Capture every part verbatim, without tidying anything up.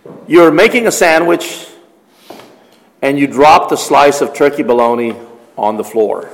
You're making a sandwich and you drop the slice of turkey bologna on the floor.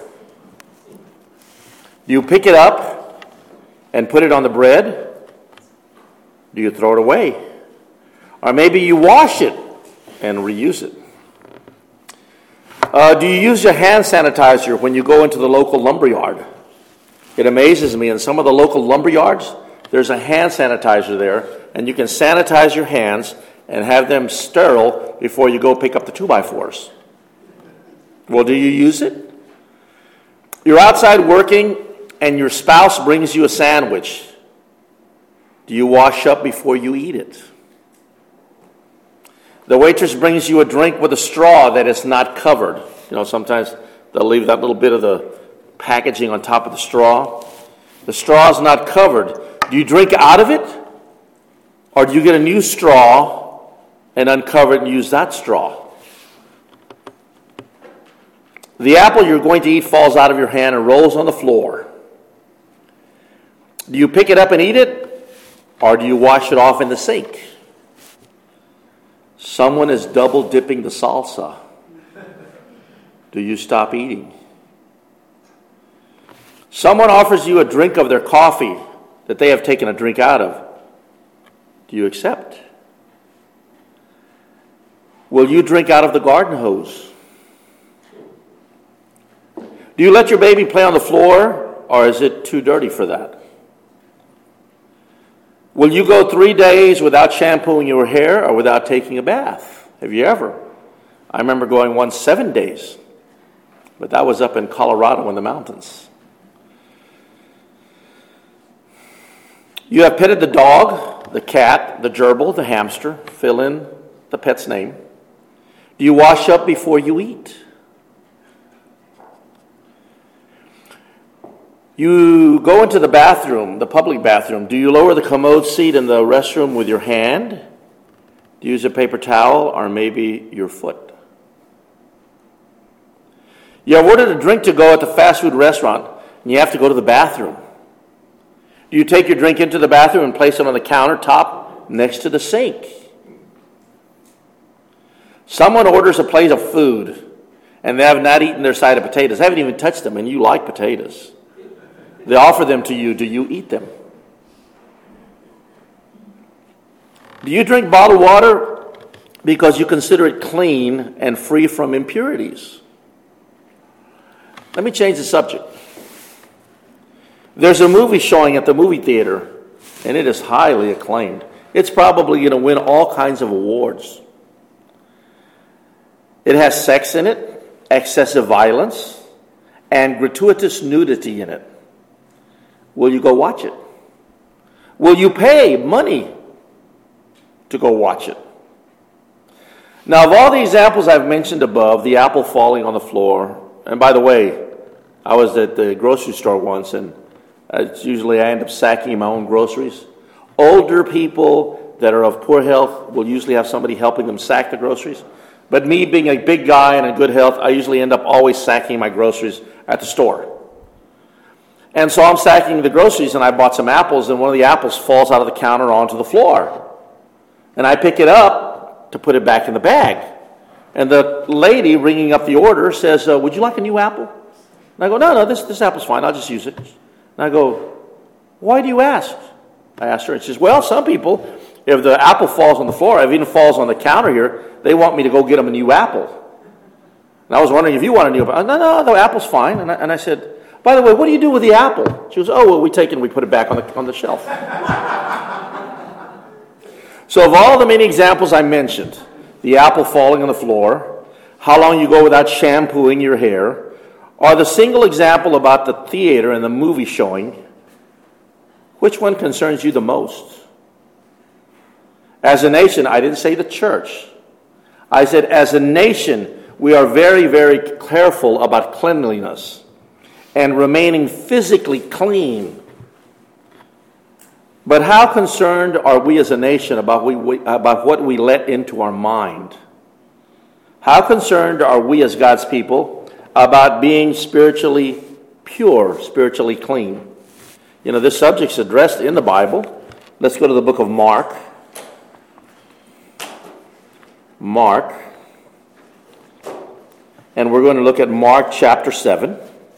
Do you pick it up and put it on the bread? Do you throw it away? Or maybe you wash it and reuse it. Uh, do you use your hand sanitizer when you go into the local lumberyard? It amazes me, in some of the local lumberyards, there's a hand sanitizer there, and you can sanitize your hands and have them sterile before you go pick up the two by fours. Well, do you use it? You're outside working, and your spouse brings you a sandwich. Do you wash up before you eat it? The waitress brings you a drink with a straw that is not covered. You know, sometimes they'll leave that little bit of the packaging on top of the straw. The straw is not covered. Do you drink out of it? Or do you get a new straw and uncover it and use that straw? The apple you're going to eat falls out of your hand and rolls on the floor. Do you pick it up and eat it? Or do you wash it off in the sink? Someone is double dipping the salsa. Do you stop eating? Someone offers you a drink of their coffee that they have taken a drink out of. Do you accept? Will you drink out of the garden hose? Do you let your baby play on the floor, or is it too dirty for that? Will you go three days without shampooing your hair or without taking a bath? Have you ever? I remember going once seven days, but that was up in Colorado in the mountains. You have petted the dog, the cat, the gerbil, the hamster. Fill in the pet's name. Do you wash up before you eat? You go into the bathroom, the public bathroom. Do you lower the commode seat in the restroom with your hand? Do you use a paper towel or maybe your foot? You have ordered a drink to go at the fast food restaurant and you have to go to the bathroom. Do you take your drink into the bathroom and place it on the countertop next to the sink? Someone orders a plate of food and they have not eaten their side of potatoes. They haven't even touched them, and you like potatoes. They offer them to you. Do you eat them? Do you drink bottled water because you consider it clean and free from impurities? Let me change the subject. There's a movie showing at the movie theater, and it is highly acclaimed. It's probably going to win all kinds of awards. It has sex in it, excessive violence, and gratuitous nudity in it. Will you go watch it? Will you pay money to go watch it? Now, of all the examples I've mentioned above, the apple falling on the floor, and by the way, I was at the grocery store once, and it's usually I end up sacking my own groceries. Older people that are of poor health will usually have somebody helping them sack the groceries. But me being a big guy and in good health, I usually end up always sacking my groceries at the store. And so I'm sacking the groceries, and I bought some apples, and one of the apples falls out of the counter onto the floor. And I pick it up to put it back in the bag. And the lady ringing up the order says, uh, would you like a new apple? And I go, no, no, this, this apple's fine. I'll just use it. And I go, why do you ask? I asked her, and she says, well, some people, if the apple falls on the floor, if it even falls on the counter here, they want me to go get them a new apple. And I was wondering if you want a new apple. No, no, the apple's fine. And I, and I said, by the way, what do you do with the apple? She goes, oh, well, we take it and we put it back on the, on the shelf. So of all the many examples I mentioned, the apple falling on the floor, how long you go without shampooing your hair, or the single example about the theater and the movie showing, which one concerns you the most? As a nation, I didn't say the church. I said as a nation, we are very, very careful about cleanliness and remaining physically clean. But how concerned are we as a nation about, we, about what we let into our mind? How concerned are we as God's people about being spiritually pure, spiritually clean? You know, this subject's addressed in the Bible. Let's go to the book of Mark. Mark. And we're going to look at Mark chapter seven.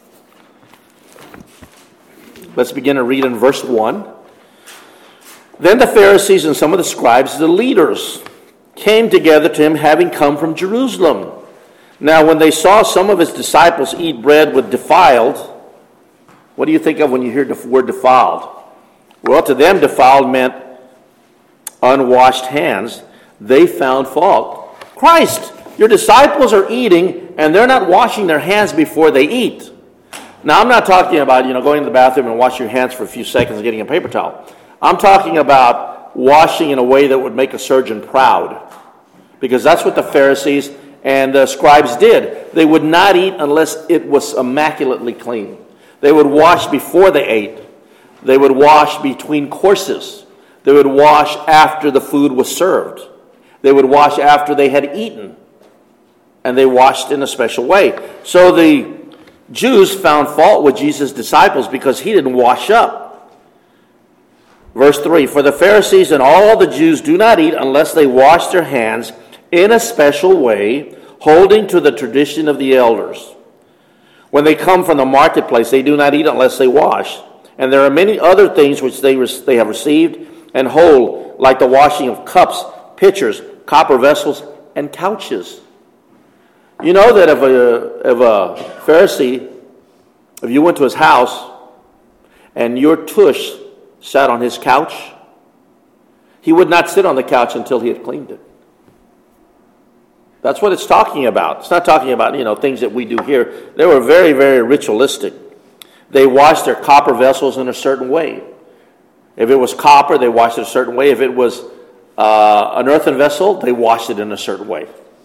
Let's begin to read in verse one. Then the Pharisees and some of the scribes, the leaders, came together to him, having come from Jerusalem. Now when they saw some of his disciples eat bread with defiled, what do you think of when you hear the word defiled? Well, to them defiled meant unwashed hands. They found fault. Christ, your disciples are eating and they're not washing their hands before they eat. Now I'm not talking about, you know, going to the bathroom and washing your hands for a few seconds and getting a paper towel. I'm talking about washing in a way that would make a surgeon proud. Because that's what the Pharisees and the scribes did. They would not eat unless it was immaculately clean. They would wash before they ate. They would wash between courses. They would wash after the food was served. They would wash after they had eaten. And they washed in a special way. So the Jews found fault with Jesus' disciples because he didn't wash up. Verse three, for the Pharisees and all the Jews do not eat unless they wash their hands in a special way, holding to the tradition of the elders. When they come from the marketplace, they do not eat unless they wash. And there are many other things which they, they have received and hold, like the washing of cups, pitchers, copper vessels, and couches. You know that if a, if a Pharisee, if you went to his house and your tush sat on his couch, he would not sit on the couch until he had cleaned it. That's what it's talking about. It's not talking about, you know, things that we do here. They were very, very ritualistic. They washed their copper vessels in a certain way. If it was copper, they washed it a certain way. If it was uh, an earthen vessel, they washed it in a certain way.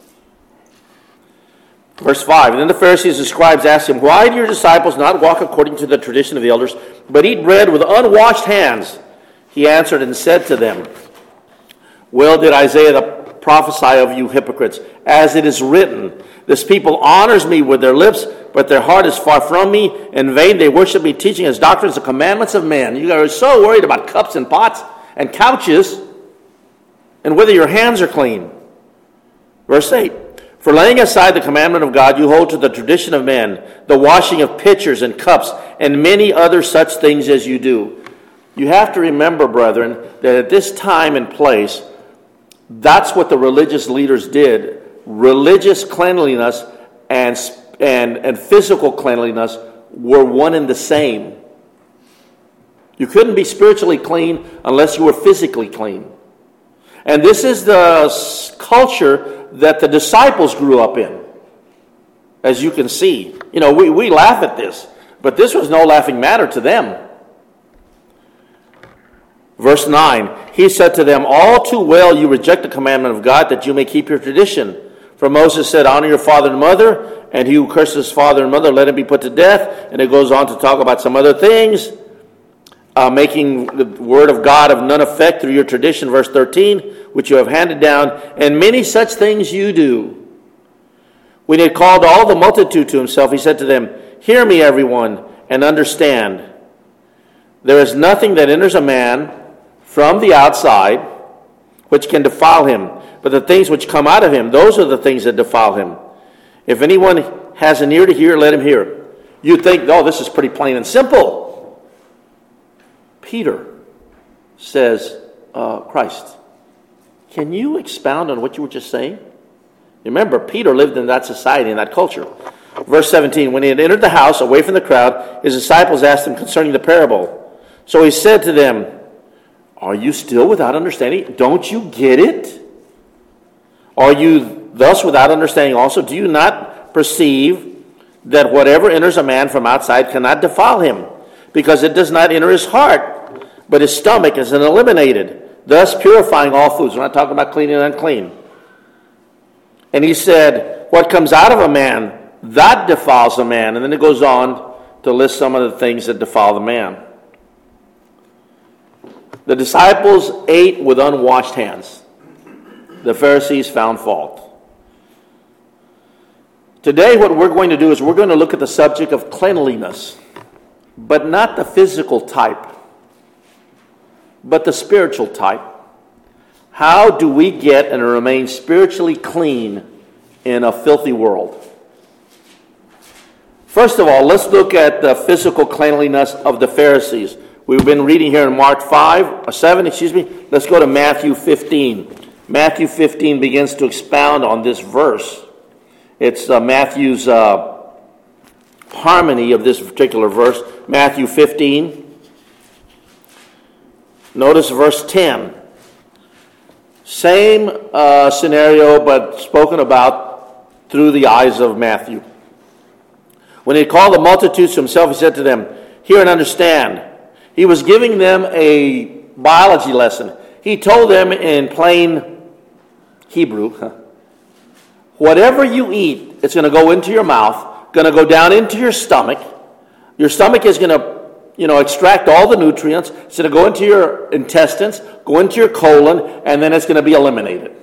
Verse five, and then the Pharisees and scribes asked him, why do your disciples not walk according to the tradition of the elders, but eat bread with unwashed hands? He answered and said to them, well did Isaiah prophesy of you hypocrites, as it is written, this people honors me with their lips, but their heart is far from me. In vain they worship me, teaching as doctrines the commandments of men. You guys are so worried about cups and pots and couches and whether your hands are clean. Verse eight, for laying aside the commandment of God, you hold to the tradition of men, the washing of pitchers and cups, and many other such things as you do. You have to remember, brethren, that at this time and place, that's what the religious leaders did. Religious cleanliness and, and, and physical cleanliness were one and the same. You couldn't be spiritually clean unless you were physically clean. And this is the culture that the disciples grew up in, as you can see. You know, we, we laugh at this, but this was no laughing matter to them. Verse nine, he said to them, all too well you reject the commandment of God that you may keep your tradition. For Moses said, honor your father and mother, and he who curses his father and mother, let him be put to death. And it goes on to talk about some other things, uh, making the word of God of none effect through your tradition, verse thirteen, which you have handed down, and many such things you do. When he had called all the multitude to himself, he said to them, hear me, everyone, and understand. There is nothing that enters a man from the outside which can defile him, but the things which come out of him, those are the things that defile him. If anyone has an ear to hear, let him hear. You think, oh, this is pretty plain and simple. Peter says, uh, Christ, can you expound on what you were just saying? Remember, Peter lived in that society, in that culture. Verse seventeen, when he had entered the house, away from the crowd, his disciples asked him concerning the parable. So he said to them, are you still without understanding? Don't you get it? Are you thus without understanding also? Do you not perceive that whatever enters a man from outside cannot defile him, because it does not enter his heart, but his stomach is eliminated, thus purifying all foods? We're not talking about clean and unclean. And he said, what comes out of a man, that defiles a man. And then it goes on to list some of the things that defile the man. The disciples ate with unwashed hands. The Pharisees found fault. Today what we're going to do is we're going to look at the subject of cleanliness, but not the physical type, but the spiritual type. How do we get and remain spiritually clean in a filthy world? First of all, let's look at the physical cleanliness of the Pharisees. We've been reading here in Mark five, or seven, excuse me. Let's go to Matthew fifteen. Matthew fifteen begins to expound on this verse. It's uh, Matthew's uh, harmony of this particular verse. Matthew fifteen. Notice verse ten. Same uh, scenario, but spoken about through the eyes of Matthew. When he called the multitudes to himself, he said to them, "Hear and understand." He was giving them a biology lesson. He told them in plain Hebrew, whatever you eat, it's going to go into your mouth, going to go down into your stomach. Your stomach is going to, you know, extract all the nutrients. It's going to go into your intestines, go into your colon, and then it's going to be eliminated.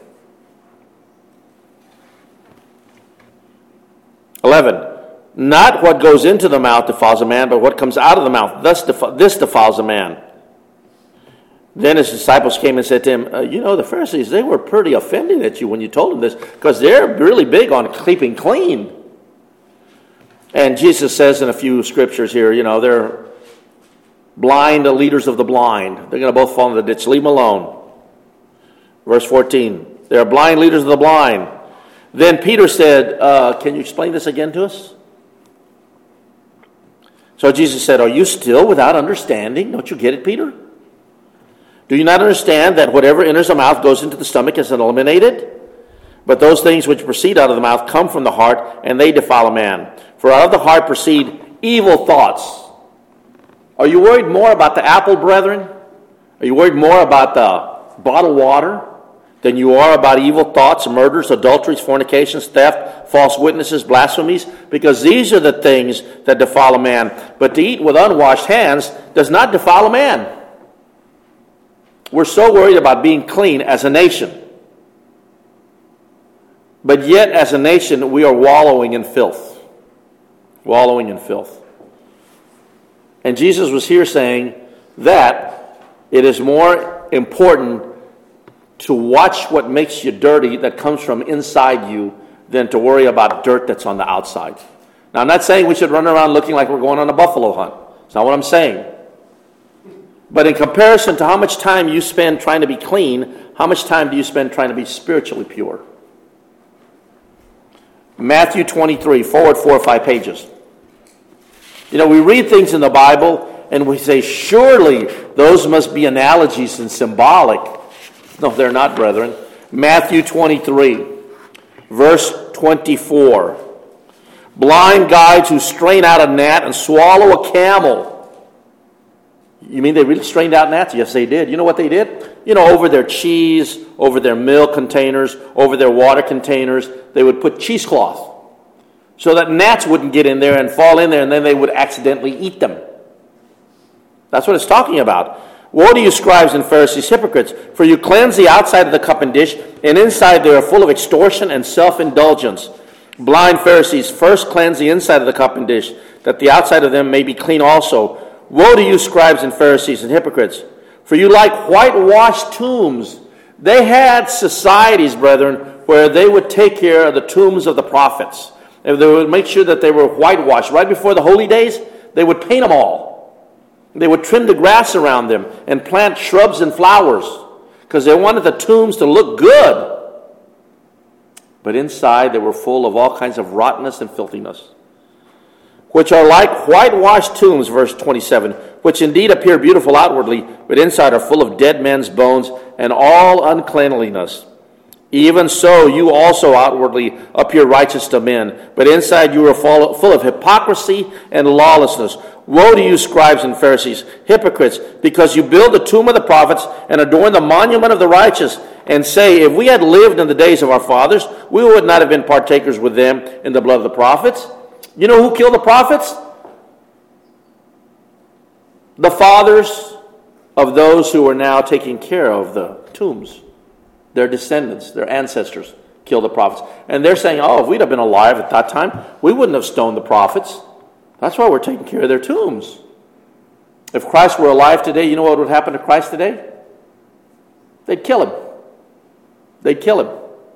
eleven. Not what goes into the mouth defiles a man, but what comes out of the mouth. Thus defi- this defiles a man. Then his disciples came and said to him, uh, you know, the Pharisees, they were pretty offended at you when you told them this, because they're really big on keeping clean. And Jesus says in a few scriptures here, you know, they're blind leaders of the blind. They're going to both fall in the ditch. Leave them alone. Verse fourteen. They're blind leaders of the blind. Then Peter said, uh, can you explain this again to us? So Jesus said, are you still without understanding? Don't you get it, Peter? Do you not understand that whatever enters the mouth goes into the stomach and is eliminated? But those things which proceed out of the mouth come from the heart, and they defile a man. For out of the heart proceed evil thoughts. Are you worried more about the apple, brethren? Are you worried more about the bottled water than you are about evil thoughts, murders, adulteries, fornications, theft, false witnesses, blasphemies? Because these are the things that defile a man. But to eat with unwashed hands does not defile a man. We're so worried about being clean as a nation. But yet, as a nation, we are wallowing in filth. Wallowing in filth. And Jesus was here saying that it is more important to watch what makes you dirty that comes from inside you than to worry about dirt that's on the outside. Now, I'm not saying we should run around looking like we're going on a buffalo hunt. That's not what I'm saying. But in comparison to how much time you spend trying to be clean, how much time do you spend trying to be spiritually pure? Matthew twenty-three, forward four or five pages. You know, we read things in the Bible and we say, surely those must be analogies and symbolic. No, they're not, brethren. Matthew twenty-three, verse twenty-four. Blind guides who strain out a gnat and swallow a camel. You mean they really strained out gnats? Yes, they did. You know what they did? You know, over their cheese, over their milk containers, over their water containers, they would put cheesecloth so that gnats wouldn't get in there and fall in there, and then they would accidentally eat them. That's what it's talking about. Woe to you, scribes and Pharisees, hypocrites, for you cleanse the outside of the cup and dish, and inside they are full of extortion and self-indulgence. Blind Pharisees, first cleanse the inside of the cup and dish, that the outside of them may be clean also. Woe to you, scribes and Pharisees and hypocrites, for you like whitewashed tombs. They had societies, brethren, where they would take care of the tombs of the prophets. And they would make sure that they were whitewashed. Right before the holy days, they would paint them all. They would trim the grass around them and plant shrubs and flowers because they wanted the tombs to look good. But inside, they were full of all kinds of rottenness and filthiness, which are like whitewashed tombs, verse twenty-seven, which indeed appear beautiful outwardly, but inside are full of dead men's bones and all uncleanliness. Even so, you also outwardly appear righteous to men, but inside you are full of hypocrisy and lawlessness. Woe to you, scribes and Pharisees, hypocrites, because you build the tomb of the prophets and adorn the monument of the righteous, and say, if we had lived in the days of our fathers, we would not have been partakers with them in the blood of the prophets. You know who killed the prophets? The fathers of those who are now taking care of the tombs. Their descendants, their ancestors, killed the prophets. And they're saying, oh, if we'd have been alive at that time, we wouldn't have stoned the prophets. That's why we're taking care of their tombs. If Christ were alive today, you know what would happen to Christ today? They'd kill him. They'd kill him.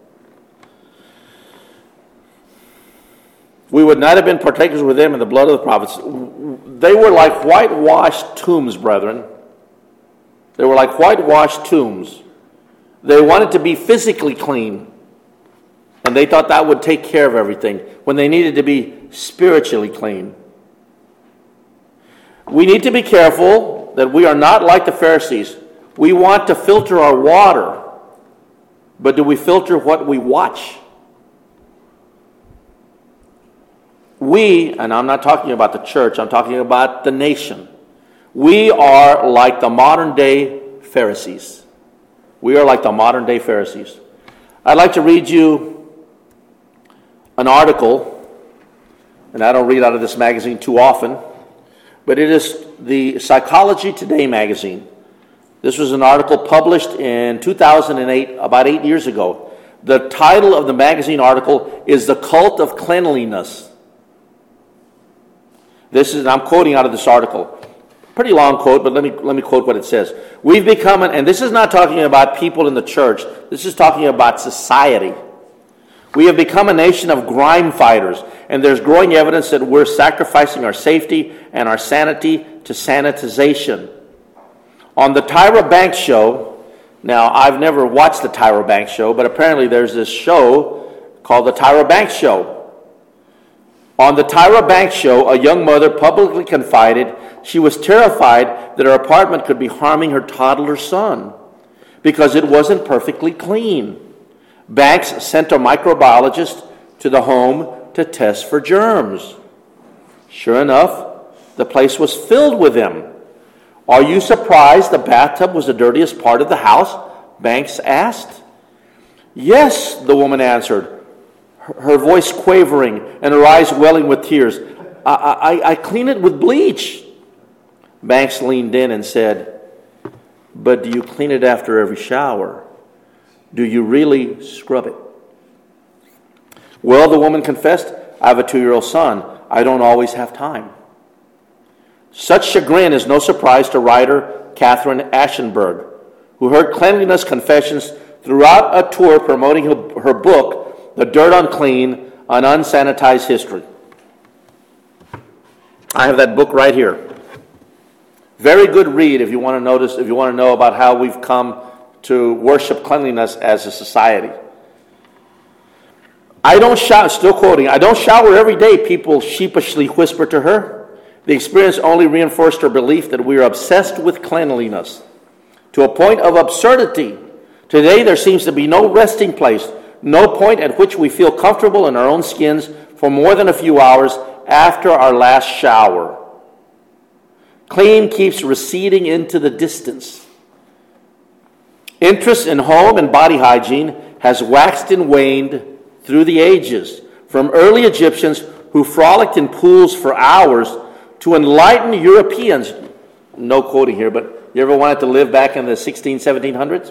We would not have been partakers with them in the blood of the prophets. They were like whitewashed tombs, brethren. They were like whitewashed tombs. They wanted to be physically clean. And they thought that would take care of everything when they needed to be spiritually clean. We need to be careful that we are not like the Pharisees. We want to filter our water, but do we filter what we watch? We, and I'm not talking about the church, I'm talking about the nation. We are like the modern day Pharisees. We are like the modern day Pharisees. I'd like to read you an article, and I don't read out of this magazine too often, but it is the Psychology Today magazine. This was an article published in two thousand eight, about eight years ago. The title of the magazine article is The Cult of Cleanliness. This is, I'm quoting out of this article. Pretty long quote, but let me let me quote what it says. We've become, an, and this is not talking about people in the church. This is talking about society. We have become a nation of grime fighters, and there's growing evidence that we're sacrificing our safety and our sanity to sanitization. On the Tyra Banks show, now I've never watched the Tyra Banks show, but apparently there's this show called the Tyra Banks Show. On the Tyra Banks show, a young mother publicly confided she was terrified that her apartment could be harming her toddler son because it wasn't perfectly clean. Banks sent a microbiologist to the home to test for germs. Sure enough, the place was filled with them. Are you surprised the bathtub was the dirtiest part of the house? Banks asked. Yes, the woman answered, her voice quavering and her eyes welling with tears. I, I, I clean it with bleach. Banks leaned in and said, but do you clean it after every shower? Do you really scrub it? Well, the woman confessed, I have a two-year-old son. I don't always have time. Such chagrin is no surprise to writer Catherine Ashenberg, who heard cleanliness confessions throughout a tour promoting her, her book, The Dirt Unclean, An Unsanitized History. I have that book right here. Very good read if you want to notice, if you want to know about how we've come to worship cleanliness as a society. I don't shower, still quoting, I don't shower every day, people sheepishly whisper to her. The experience only reinforced her belief that we are obsessed with cleanliness to a point of absurdity. Today there seems to be no resting place, no point at which we feel comfortable in our own skins for more than a few hours after our last shower. Clean keeps receding into the distance. Interest in home and body hygiene has waxed and waned through the ages, from early Egyptians who frolicked in pools for hours to enlightened Europeans. No quoting here, but you ever wanted to live back in the sixteen, seventeen hundreds?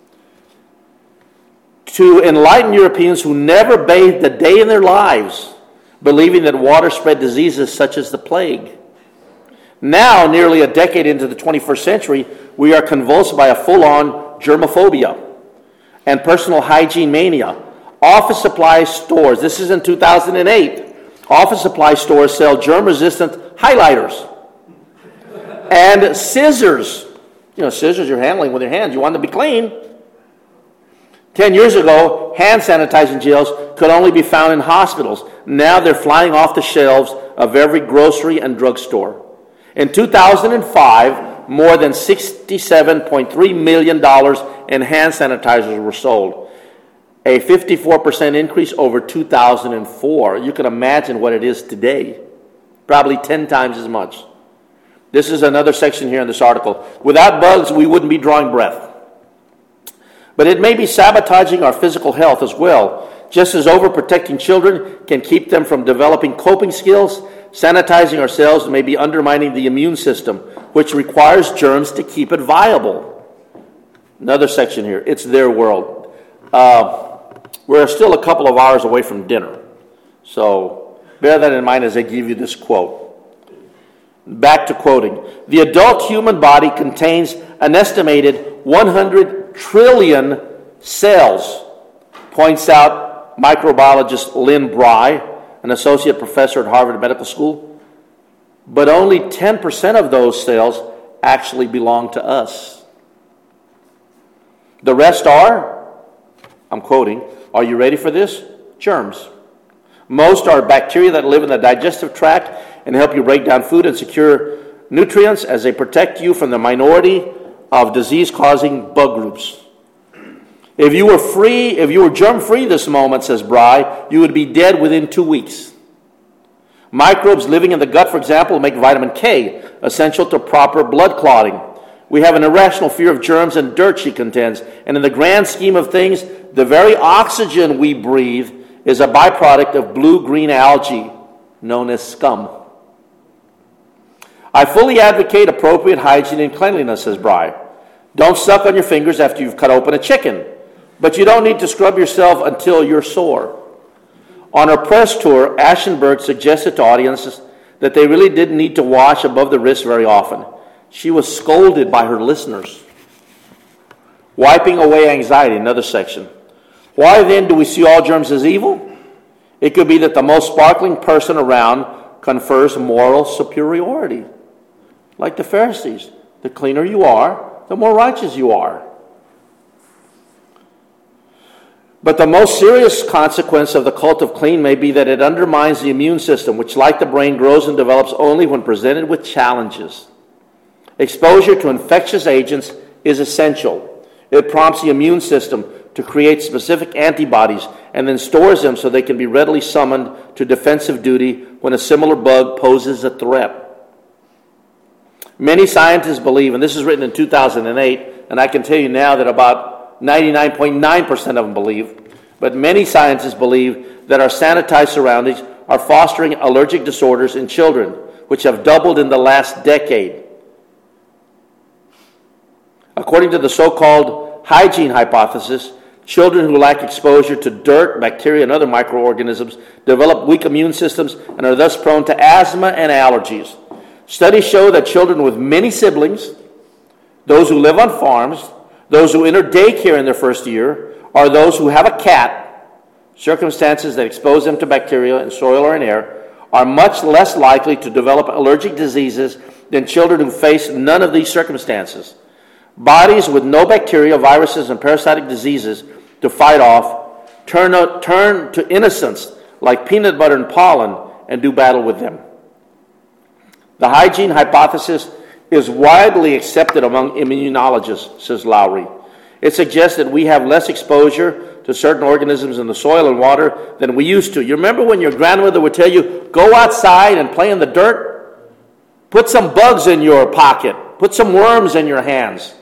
To enlightened Europeans who never bathed a day in their lives, believing that water spread diseases such as the plague. Now, nearly a decade into the twenty-first century, we are convulsed by a full-on germophobia and personal hygiene mania. Office supply stores, this is in two thousand eight, office supply stores sell germ-resistant highlighters and scissors. You know, scissors you're handling with your hands. You want them to be clean. Ten years ago, hand sanitizing gels could only be found in hospitals. Now they're flying off the shelves of every grocery and drugstore. In two thousand five, more than sixty-seven point three million dollars in hand sanitizers were sold, a fifty-four percent increase over two thousand four. You can imagine what it is today, probably ten times as much. This is another section here in this article. Without bugs, we wouldn't be drawing breath. But it may be sabotaging our physical health as well. Just as overprotecting children can keep them from developing coping skills, sanitizing ourselves may be undermining the immune system, which requires germs to keep it viable. Another section here. It's their world. Uh, we're still a couple of hours away from dinner. So bear that in mind as I give you this quote. Back to quoting. The adult human body contains an estimated one hundred trillion cells. points out microbiologist Lynn Bry, an associate professor at Harvard Medical School. But only ten percent of those cells actually belong to us. The rest are, I'm quoting, are you ready for this? Germs. Most are bacteria that live in the digestive tract and help you break down food and secure nutrients as they protect you from the minority of disease-causing bug groups. If you were free, if you were germ-free this moment, says Bry, you would be dead within two weeks. Microbes living in the gut, for example, make vitamin K essential to proper blood clotting. We have an irrational fear of germs and dirt, she contends. And in the grand scheme of things, the very oxygen we breathe is a byproduct of blue-green algae known as scum. I fully advocate appropriate hygiene and cleanliness, says Bry. Don't suck on your fingers after you've cut open a chicken, but you don't need to scrub yourself until you're sore. On her press tour, Ashenberg suggested to audiences that they really didn't need to wash above the wrist very often. She was scolded by her listeners. Wiping away anxiety, another section. Why then do we see all germs as evil? It could be that the most sparkling person around confers moral superiority. Like the Pharisees, the cleaner you are, the more righteous you are. But the most serious consequence of the cult of clean may be that it undermines the immune system, which, like the brain, grows and develops only when presented with challenges. Exposure to infectious agents is essential. It prompts the immune system to create specific antibodies and then stores them so they can be readily summoned to defensive duty when a similar bug poses a threat. Many scientists believe, and this is written in two thousand eight, and I can tell you now that about ninety-nine point nine percent of them believe, but many scientists believe that our sanitized surroundings are fostering allergic disorders in children, which have doubled in the last decade. According to the so-called hygiene hypothesis, children who lack exposure to dirt, bacteria, and other microorganisms develop weak immune systems and are thus prone to asthma and allergies. Studies show that children with many siblings, those who live on farms, those who enter daycare in their first year, or those who have a cat, circumstances that expose them to bacteria in soil or in air, are much less likely to develop allergic diseases than children who face none of these circumstances. Bodies with no bacteria, viruses, and parasitic diseases to fight off turn, turn to innocents like peanut butter and pollen and do battle with them. The hygiene hypothesis is widely accepted among immunologists, says Lowry. It suggests that we have less exposure to certain organisms in the soil and water than we used to. You remember when your grandmother would tell you, go outside and play in the dirt? Put some bugs in your pocket. Put some worms in your hands.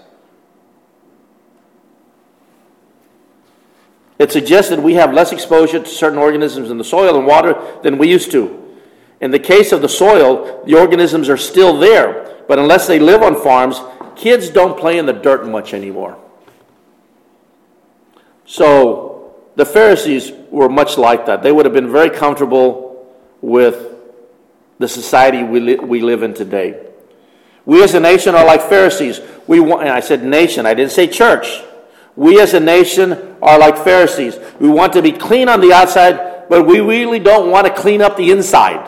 It suggests that we have less exposure to certain organisms in the soil and water than we used to. In the case of the soil, the organisms are still there, but unless they live on farms, kids don't play in the dirt much anymore. So the Pharisees were much like that. They would have been very comfortable with the society we, li- we live in today. We as a nation are like Pharisees. We want, and I said nation, I didn't say church. We as a nation are like Pharisees. We want to be clean on the outside, but we really don't want to clean up the inside.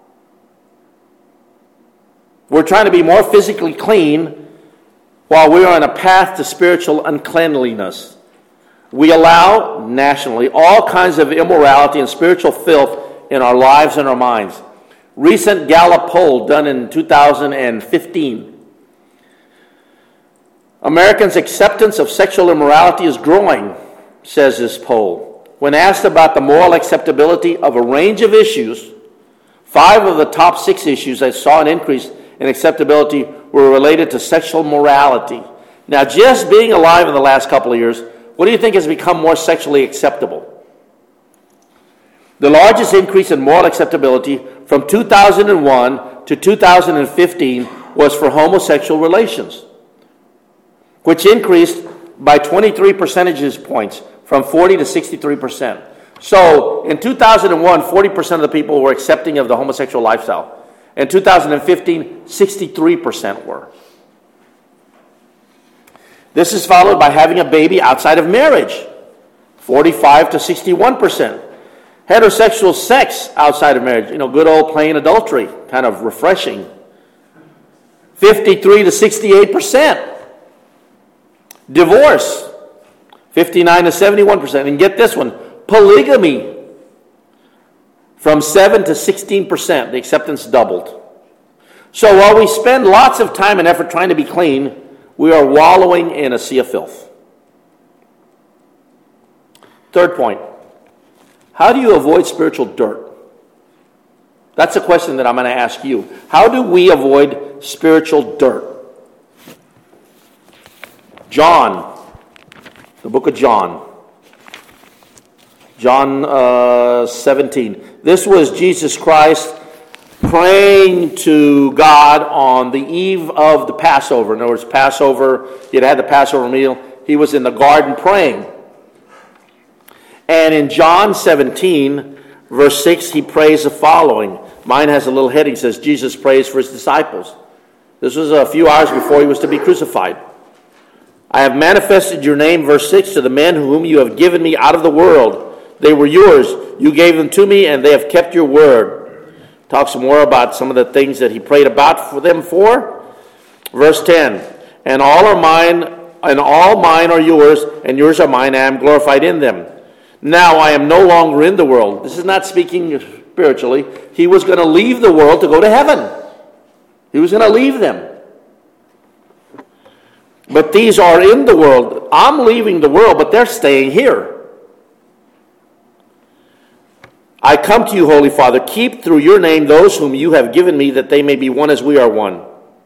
We're trying to be more physically clean while we are on a path to spiritual uncleanliness. We allow, nationally, all kinds of immorality and spiritual filth in our lives and our minds. Recent Gallup poll done in two thousand fifteen. Americans' acceptance of sexual immorality is growing, says this poll. When asked about the moral acceptability of a range of issues, five of the top six issues that saw an increase in acceptability were related to sexual morality. Now, just being alive in the last couple of years, what do you think has become more sexually acceptable? The largest increase in moral acceptability from two thousand one to two thousand fifteen was for homosexual relations, which increased by twenty-three percentage points from forty to sixty-three percent. So in two thousand one, forty percent of the people were accepting of the homosexual lifestyle. In two thousand fifteen, sixty-three percent were. This is followed by having a baby outside of marriage. forty-five to sixty-one percent. Heterosexual sex outside of marriage, you know, good old plain adultery, kind of refreshing. fifty-three to sixty-eight percent. Divorce, fifty-nine to seventy-one percent. And get this one, polygamy, from seven to sixteen percent. The acceptance doubled. So while we spend lots of time and effort trying to be clean, we are wallowing in a sea of filth. Third point, how do you avoid spiritual dirt? That's a question that I'm going to ask you. How do we avoid spiritual dirt? John, the book of John. John uh, seventeen. This was Jesus Christ praying to God on the eve of the Passover. In other words, Passover, he had had the Passover meal. He was in the garden praying. And in John seventeen, verse six, he prays the following. Mine has a little heading, says, Jesus prays for his disciples. This was a few hours before he was to be crucified. I have manifested your name, verse six, to the men whom you have given me out of the world. They were yours. You gave them to me, and they have kept your word. Talk some more about some of the things that he prayed about for them for. Verse ten, and all are mine, and all mine are yours, and yours are mine, and I am glorified in them. Now I am no longer in the world. This is not speaking spiritually. He was going to leave the world to go to heaven. He was going to leave them. But these are in the world. I'm leaving the world, but they're staying here. I come to you, Holy Father. Keep through your name those whom you have given me, that they may be one as we are one.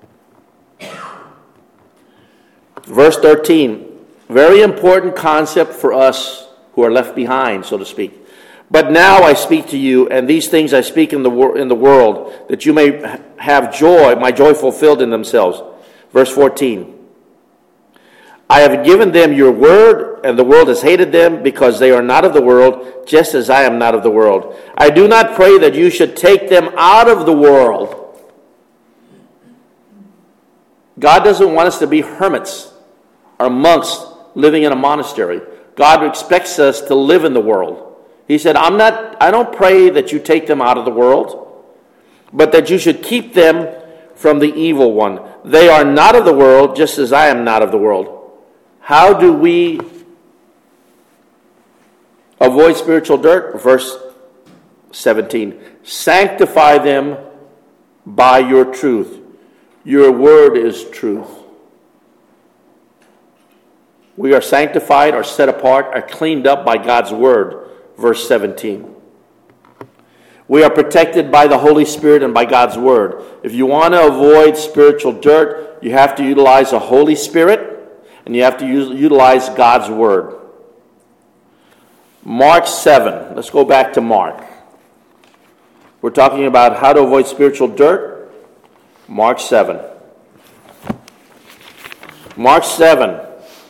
Verse thirteen. Very important concept for us who are left behind, so to speak. But now I speak to you, and these things I speak in the wor- in the world, that you may have joy, my joy fulfilled in themselves. Verse fourteen. I have given them your word, and the world has hated them, because they are not of the world, just as I am not of the world. I do not pray that you should take them out of the world. God doesn't want us to be hermits or monks living in a monastery. God expects us to live in the world. He said, I'm not, I don't pray that you take them out of the world, but that you should keep them from the evil one. They are not of the world, just as I am not of the world. How do we avoid spiritual dirt? Verse seventeen. Sanctify them by your truth. Your word is truth. We are sanctified, are set apart, are cleaned up by God's word. Verse seventeen. We are protected by the Holy Spirit and by God's word. If you want to avoid spiritual dirt, you have to utilize the Holy Spirit, and you have to use, utilize God's word. Mark seven. Let's go back to Mark. We're talking about how to avoid spiritual dirt. Mark seven. Mark seven.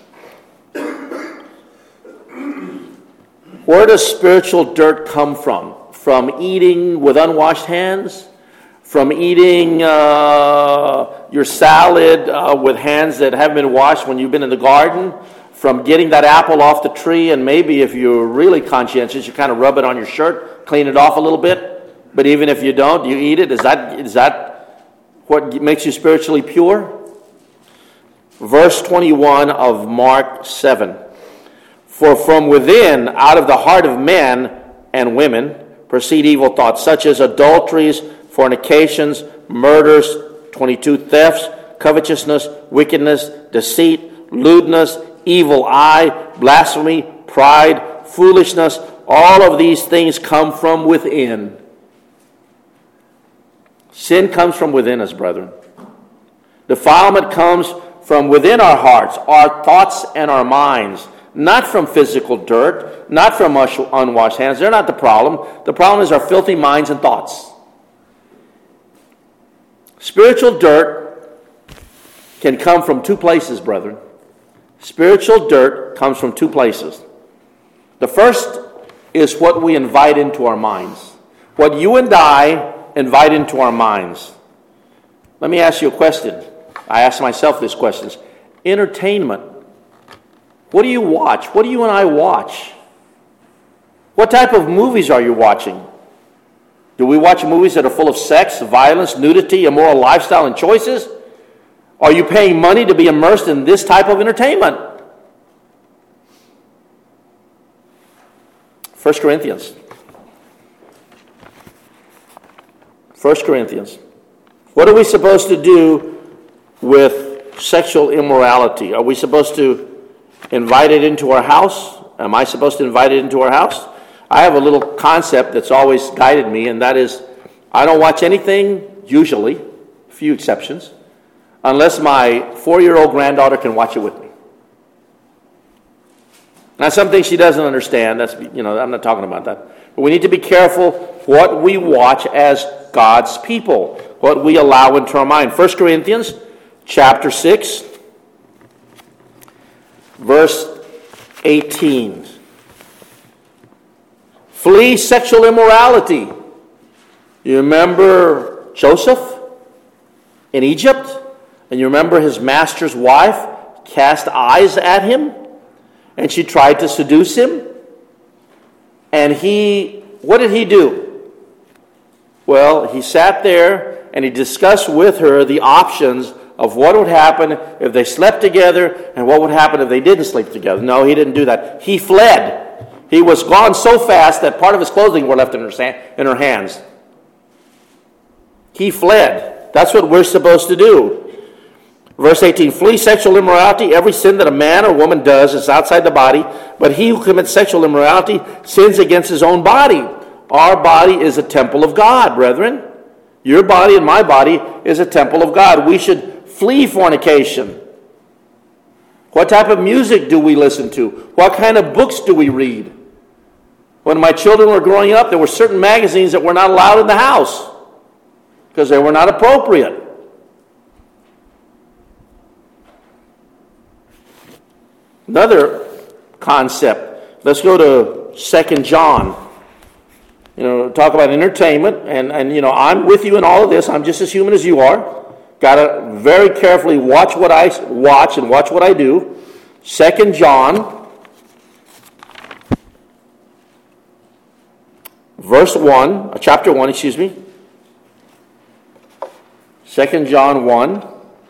Where does spiritual dirt come from? From eating with unwashed hands? From eating uh, your salad uh, with hands that haven't been washed when you've been in the garden? From getting that apple off the tree, and maybe if you're really conscientious, you kind of rub it on your shirt, clean it off a little bit. But even if you don't, you eat it. Is that is that what makes you spiritually pure? Verse twenty-one of Mark seven. For from within, out of the heart of men and women, proceed evil thoughts, such as adulteries, fornications, murders, twenty-two, thefts, covetousness, wickedness, deceit, lewdness, evil eye, blasphemy, pride, foolishness. All of these things come from within. Sin comes from within us, brethren. Defilement comes from within our hearts, our thoughts and our minds. Not from physical dirt, not from unwashed hands. They're not the problem. The problem is our filthy minds and thoughts. Spiritual dirt can come from two places, brethren. Spiritual dirt comes from two places. The first is what we invite into our minds. What you and I invite into our minds. Let me ask you a question. I ask myself this question. Entertainment. What do you watch? What do you and I watch? What type of movies are you watching? Do we watch movies that are full of sex, violence, nudity, immoral lifestyle, and choices? Are you paying money to be immersed in this type of entertainment? First Corinthians. First Corinthians. What are we supposed to do with sexual immorality? Are we supposed to invite it into our house? Am I supposed to invite it into our house? I have a little concept that's always guided me, and that is I don't watch anything, usually, a few exceptions, unless my four-year-old granddaughter can watch it with me. Now, some things she doesn't understand. That's, you know, I'm not talking about that. But we need to be careful what we watch as God's people, what we allow into our mind. First Corinthians chapter six, verse eighteen. Flee sexual immorality. You remember Joseph in Egypt? And you remember his master's wife cast eyes at him? And she tried to seduce him? And he, what did he do? Well, he sat there and he discussed with her the options of what would happen if they slept together and what would happen if they didn't sleep together. No, he didn't do that. He fled. He was gone so fast that part of his clothing were left in her, in her hands. He fled. That's what we're supposed to do. Verse eighteen, flee sexual immorality. Every sin that a man or woman does is outside the body, but he who commits sexual immorality sins against his own body. Our body is a temple of God, brethren. Your body and my body is a temple of God. We should flee fornication. What type of music do we listen to? What kind of books do we read? When my children were growing up, there were certain magazines that were not allowed in the house because they were not appropriate. Another concept. Let's go to Second John. You know, talk about entertainment, and, and you know, I'm with you in all of this. I'm just as human as you are. Got to very carefully watch what I watch and watch what I do. Second John, verse one, chapter one, excuse me. Second John one.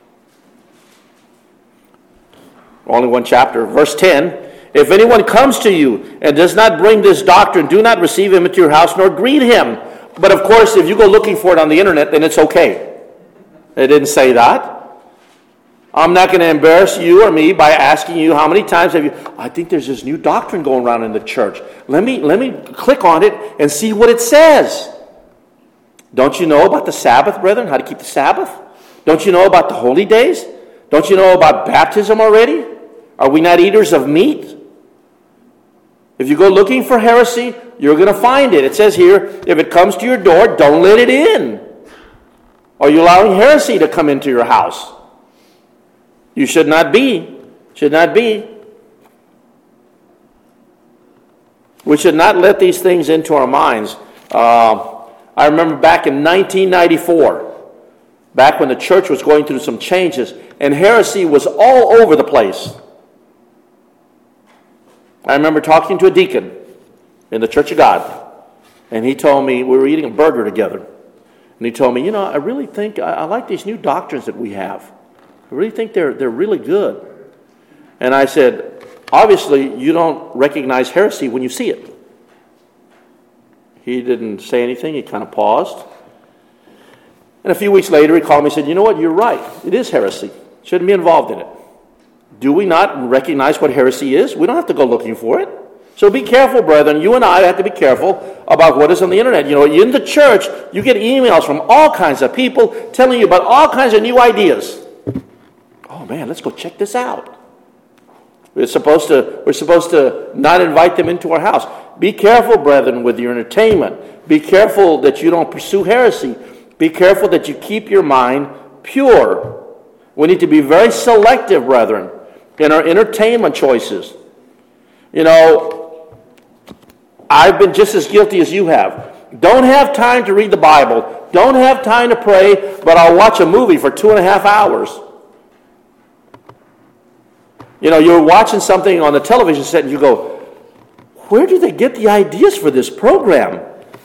Only one chapter. Verse ten. If anyone comes to you and does not bring this doctrine, do not receive him into your house nor greet him. But of course, if you go looking for it on the internet, then it's okay. It didn't say that. I'm not going to embarrass you or me by asking you how many times have you, I think there's this new doctrine going around in the church. Let me, let me click on it and see what it says. Don't you know about the Sabbath, brethren? How to keep the Sabbath? Don't you know about the holy days? Don't you know about baptism already? Are we not eaters of meat? If you go looking for heresy, you're going to find it. It says here, if it comes to your door, don't let it in. Are you allowing heresy to come into your house? You should not be. Should not be. We should not let these things into our minds. Uh, I remember back in nineteen ninety-four, back when the church was going through some changes, and heresy was all over the place. I remember talking to a deacon in the Church of God, and he told me, we were eating a burger together, and he told me, you know, I really think, I, I like these new doctrines that we have. I really think they're they're really good. And I said, obviously, you don't recognize heresy when you see it. He didn't say anything. He kind of paused. And a few weeks later, he called me and said, you know what, you're right. It is heresy. Shouldn't be involved in it. Do we not recognize what heresy is? We don't have to go looking for it. So be careful, brethren. You and I have to be careful about what is on the internet. You know, in the church, you get emails from all kinds of people telling you about all kinds of new ideas. Oh man, let's go check this out. We're supposed to, we're supposed to not invite them into our house. Be careful, brethren, with your entertainment. Be careful that you don't pursue heresy. Be careful that you keep your mind pure. We need to be very selective, brethren, in our entertainment choices. You know, I've been just as guilty as you have. Don't have time to read the Bible. Don't have time to pray, but I'll watch a movie for two and a half hours. You know, you're watching something on the television set and you go, where do they get the ideas for this program?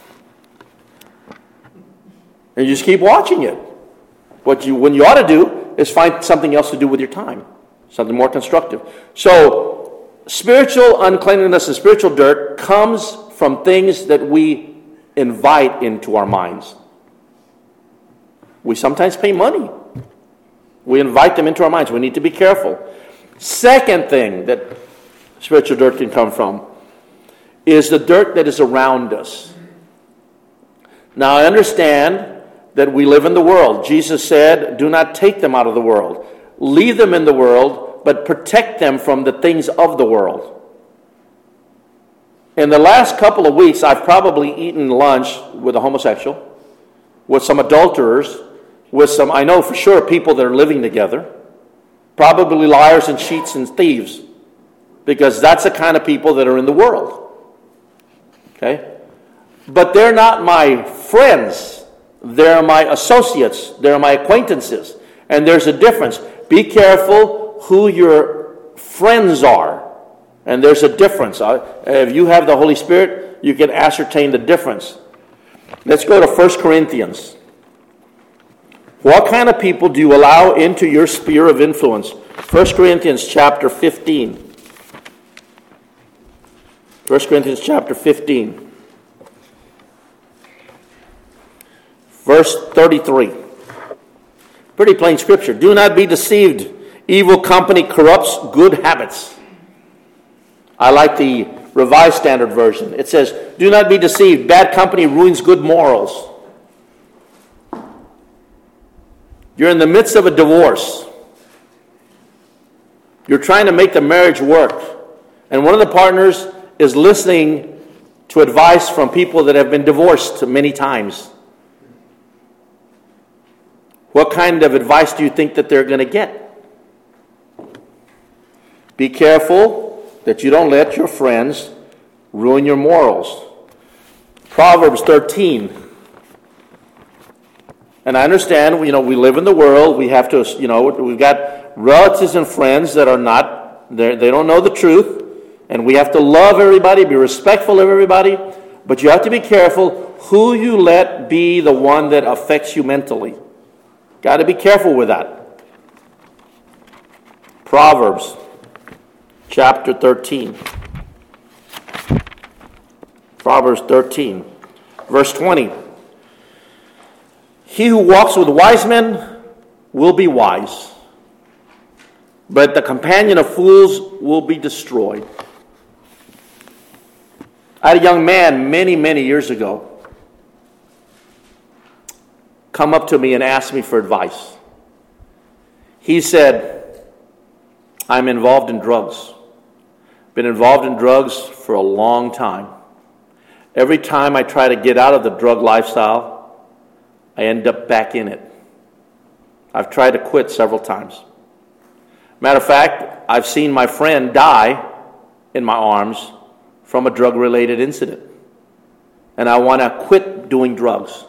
And you just keep watching it. What you, when you ought to do is find something else to do with your time, something more constructive. So, spiritual uncleanliness and spiritual dirt comes from things that we invite into our minds. We sometimes pay money. We invite them into our minds. We need to be careful. Second thing that spiritual dirt can come from is the dirt that is around us. Now, I understand that we live in the world. Jesus said, do not take them out of the world. Leave them in the world, but protect them from the things of the world. In the last couple of weeks, I've probably eaten lunch with a homosexual, with some adulterers, with some, I know for sure, people that are living together, probably liars and cheats and thieves, because that's the kind of people that are in the world. Okay? But they're not my friends. They're my associates. They're my acquaintances. And there's a difference. Be careful who your friends are. And there's a difference. If you have the Holy Spirit, you can ascertain the difference. Let's go to First Corinthians. What kind of people do you allow into your sphere of influence? First Corinthians chapter fifteen. First Corinthians chapter fifteen. Verse thirty-three. Pretty plain scripture. Do not be deceived. Evil company corrupts good habits. I like the Revised Standard Version. It says, do not be deceived. Bad company ruins good morals. You're in the midst of a divorce. You're trying to make the marriage work. And one of the partners is listening to advice from people that have been divorced many times. What kind of advice do you think that they're going to get? Be careful that you don't let your friends ruin your morals. Proverbs thirteen. And I understand, you know, we live in the world. We have to, you know, we've got relatives and friends that are not, they don't know the truth. And we have to love everybody, be respectful of everybody. But you have to be careful who you let be the one that affects you mentally. Got to be careful with that. Proverbs chapter thirteen. Proverbs thirteen, verse twenty. He who walks with wise men will be wise, but the companion of fools will be destroyed. I had a young man many, many years ago come up to me and ask me for advice. He said, I'm involved in drugs. Been involved in drugs for a long time. Every time I try to get out of the drug lifestyle, I end up back in it. I've tried to quit several times. Matter of fact, I've seen my friend die in my arms from a drug-related incident. And I want to quit doing drugs.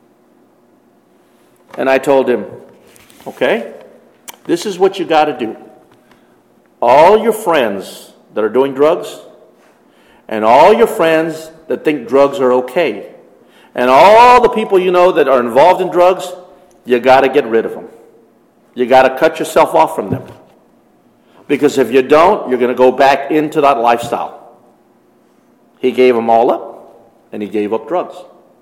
And I told him, okay, this is what you got to do. All your friends that are doing drugs, and all your friends that think drugs are okay, and all the people you know that are involved in drugs, you got to get rid of them. You got to cut yourself off from them. Because if you don't, you're going to go back into that lifestyle. He gave them all up, and he gave up drugs.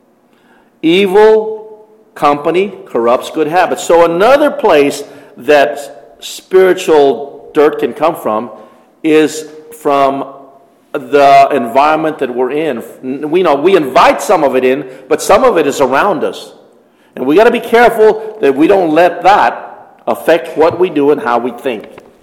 Evil company corrupts good habits. So another place that spiritual dirt can come from is from the environment that we're in. We know we invite some of it in, but some of it is around us. And we got to be careful that we don't let that affect what we do and how we think.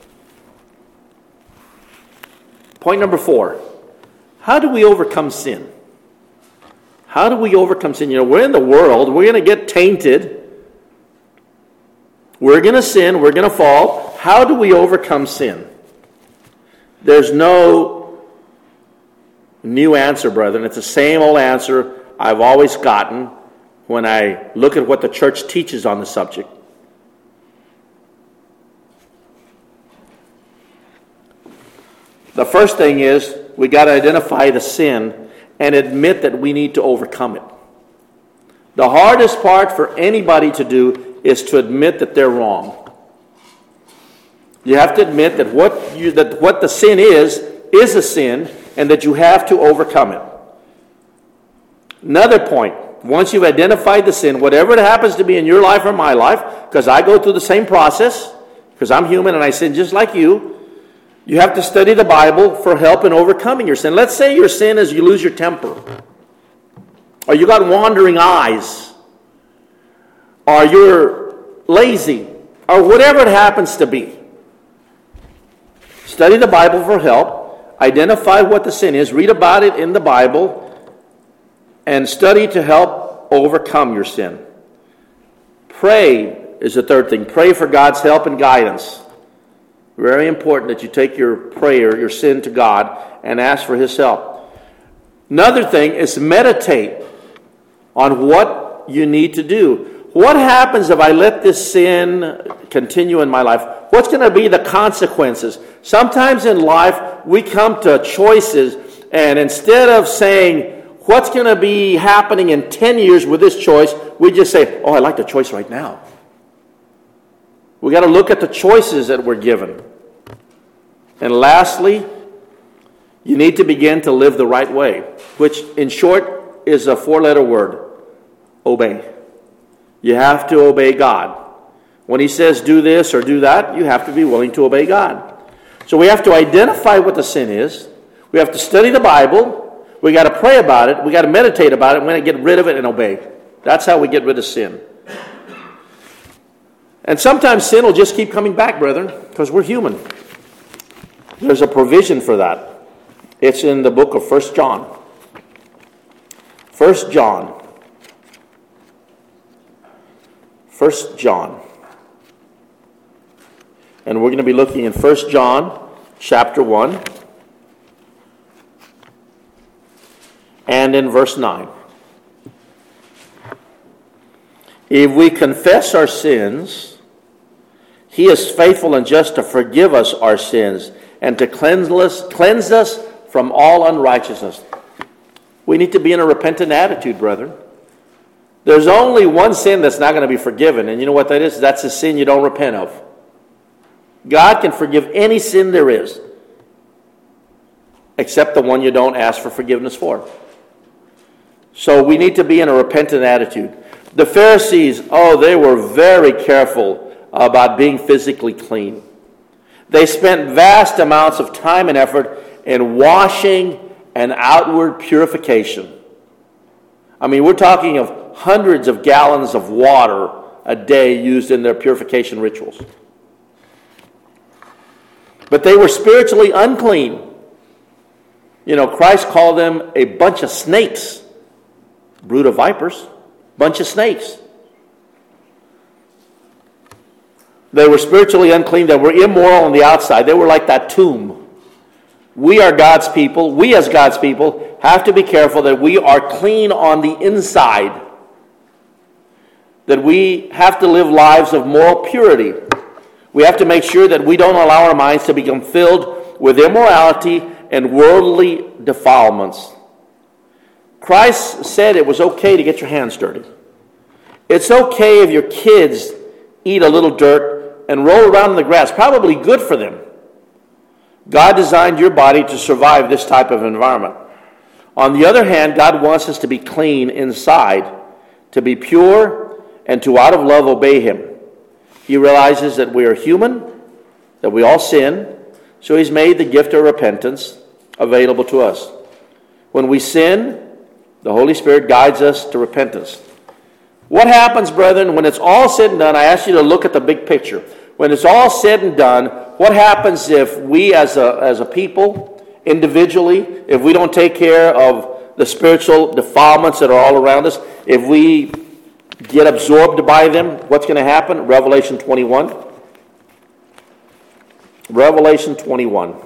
Point number four. How do we overcome sin? How do we overcome sin? You know, we're in the world. We're going to get tainted. We're going to sin. We're going to fall. How do we overcome sin? There's no new answer, brethren. It's the same old answer I've always gotten when I look at what the church teaches on the subject. The first thing is we got to identify the sin and admit that we need to overcome it. The hardest part for anybody to do is to admit that they're wrong. You have to admit that what you that what the sin is is a sin, and that you have to overcome it. Another point, once you've identified the sin, whatever it happens to be in your life or my life, because I go through the same process, because I'm human and I sin just like you, you have to study the Bible for help in overcoming your sin. Let's say your sin is you lose your temper, or you got wandering eyes, or you're lazy, or whatever it happens to be. Study the Bible for help, identify what the sin is, read about it in the Bible, and study to help overcome your sin. Pray is the third thing. Pray for God's help and guidance. Very important that you take your prayer, your sin to God, and ask for His help. Another thing is meditate on what you need to do. What happens if I let this sin continue in my life? What's going to be the consequences? Sometimes in life, we come to choices, and instead of saying, what's going to be happening in ten years with this choice, we just say, oh, I like the choice right now. We got to look at the choices that we're given. And lastly, you need to begin to live the right way, which in short is a four-letter word, obey. You have to obey God. When He says do this or do that, you have to be willing to obey God. So we have to identify what the sin is. We have to study the Bible. We got to pray about it. We got to meditate about it. We got to get rid of it and obey. That's how we get rid of sin. And sometimes sin will just keep coming back, brethren, because we're human. There's a provision for that. It's in the book of First John. First John. First John. And we're going to be looking in First John chapter one. And in verse nine. If we confess our sins, He is faithful and just to forgive us our sins and to cleanse us, cleanse us from all unrighteousness. We need to be in a repentant attitude, brethren. There's only one sin that's not going to be forgiven, and you know what that is? That's the sin you don't repent of. God can forgive any sin there is, except the one you don't ask for forgiveness for. So we need to be in a repentant attitude. The Pharisees, oh, they were very careful about being physically clean. They spent vast amounts of time and effort in washing and outward purification. I mean, we're talking of hundreds of gallons of water a day used in their purification rituals. But they were spiritually unclean. You know, Christ called them a bunch of snakes. Brood of vipers. Bunch of snakes. They were spiritually unclean. They were immoral on the outside. They were like that tomb. We are God's people. We as God's people have to be careful that we are clean on the inside. That we have to live lives of moral purity. We have to make sure that we don't allow our minds to become filled with immorality and worldly defilements. Christ said it was okay to get your hands dirty. It's okay if your kids eat a little dirt and roll around in the grass. Probably good for them. God designed your body to survive this type of environment. On the other hand, God wants us to be clean inside, to be pure, and to out of love obey Him. He realizes that we are human, that we all sin, so He's made the gift of repentance available to us. When we sin, the Holy Spirit guides us to repentance. What happens, brethren, when it's all said and done? I ask you to look at the big picture. When it's all said and done, what happens if we as a, as a people, individually, if we don't take care of the spiritual defilements that are all around us, if we get absorbed by them, what's going to happen? Revelation twenty-one. Revelation twenty-one.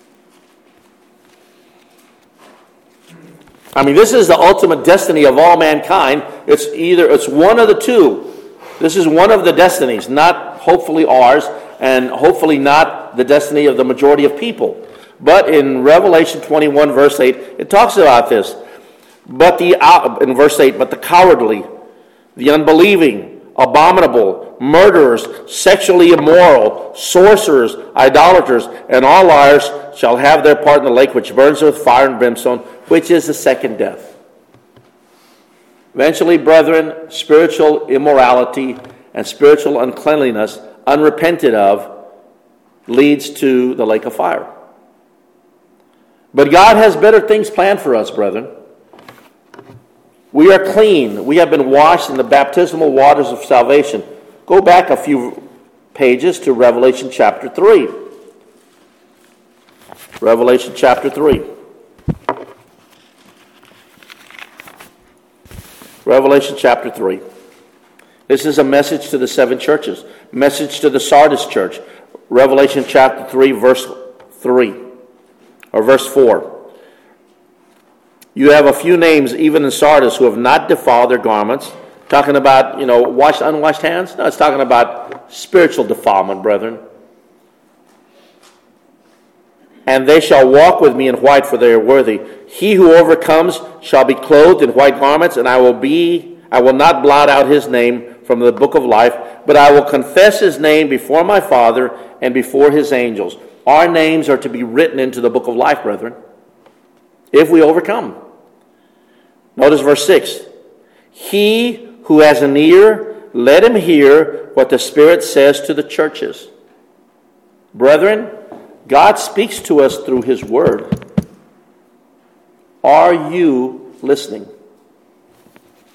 I mean, this is the ultimate destiny of all mankind. It's either, it's one of the two. This is one of the destinies, not hopefully ours, and hopefully not the destiny of the majority of people. But in Revelation twenty-one, verse eight, it talks about this. But the, in verse eight, but the cowardly, the unbelieving, abominable, murderers, sexually immoral, sorcerers, idolaters, and all liars shall have their part in the lake which burns with fire and brimstone, which is the second death. Eventually, brethren, spiritual immorality and spiritual uncleanliness, unrepented of, leads to the lake of fire. But God has better things planned for us, brethren. We are clean. We have been washed in the baptismal waters of salvation. Go back a few pages to Revelation chapter three. Revelation chapter three. Revelation chapter three. This is a message to the seven churches. Message to the Sardis church. Revelation chapter three, verse three. Or verse four. You have a few names, even in Sardis, who have not defiled their garments. Talking about, you know, washed, unwashed hands? No, it's talking about spiritual defilement, brethren. And they shall walk with me in white, for they are worthy. He who overcomes shall be clothed in white garments, and I will be, I will not blot out his name from the book of life, but I will confess his name before my Father and before his angels. Our names are to be written into the book of life, brethren, if we overcome. Notice verse six. He who has an ear, let him hear what the Spirit says to the churches. Brethren, God speaks to us through his word. Are you listening?